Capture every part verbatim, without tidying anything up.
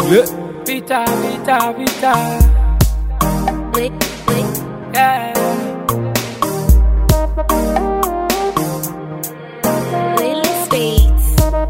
Yeah. Vita, Vita, Vita. Lick, lick. Yeah. Lily Speeds.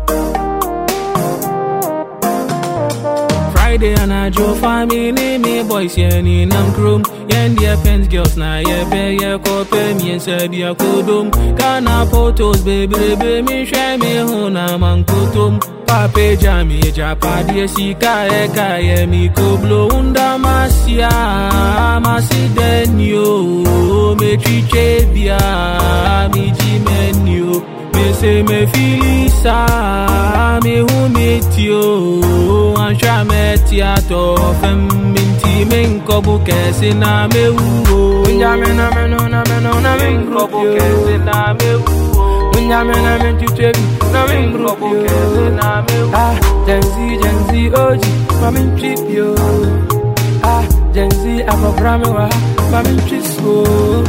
Friday and I drove family, me boys, yeah, in am chrome. Yen dear pens girls, na yeah, pay, yeah, copy me and said, yeah, kodum. Kana photos, baby, baby, me share me, hona, man, kotum. Pape jami, japa, dear, sika, eka, yeah, me, koblo, unda, masia, masi, den, yo, me, chiche, bia, me, jimen, yo. Me say me filisa, me who meet you, and sha met ya to fem minti men kobu kesi na me uo. Unya me na me no na me no na me kobu kesi na me uo. Unya me na me chiche na me kobu kesi na me uo. Ah, Gen Z, Gen Z, O G, mami trip yo. Ah, Gen Z, apobrame wa, mami trip so.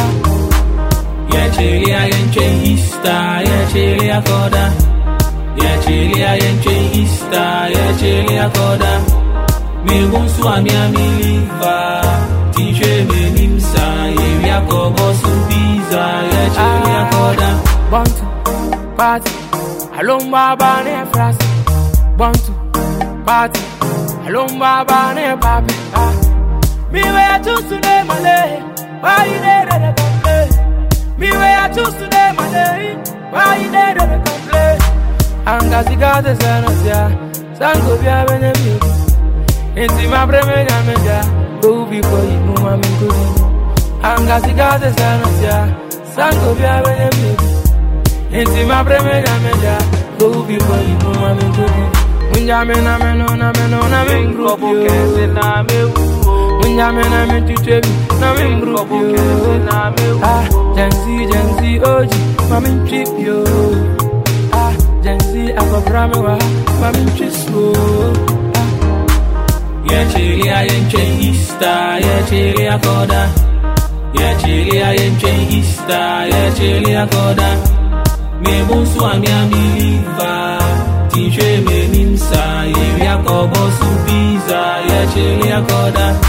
Yeah, chili, I ain't changista. Yeah, chili, I coda. Yeah, chili, I ain't changista. Yeah, chili, I coda. Me bonsoir, mi amiliva. Tiche me nimsa. Yeah, we are go su pizza. Yeah, chili, I coda. Bantu, party. Alomba bane fras. Bantu, party. Alomba bane papi. Me where to today, Malay. Why you there to complain? Me way I choose today, my day. Why you there to complain? Angazi got the sun of ya. Sango bia benemi. Inti ma breme ya meja. Go before you know my good. Angazi got the sun of ya. Sango bia benemi. Inti ma breme ya meja. Go before you know my good. Unja me na me no na me no na me group yo. Na me uo. Unja me na me chiche na me group yo. Na me uo. Ah, Gen Z, Gen Z, O G, mami trip yo. Ah, Gen Z, apobrame wa, mami trip so. Ah. Yeah, chili, I ain't changista. Yeah, chili, I coda. Yeah, chili, I ain't changista. Yeah, chili, I coda. Me bonsoir, mi amiliva. Tiche me nimsa. Yeah, we are go su pizza. Yeah, chili, I coda.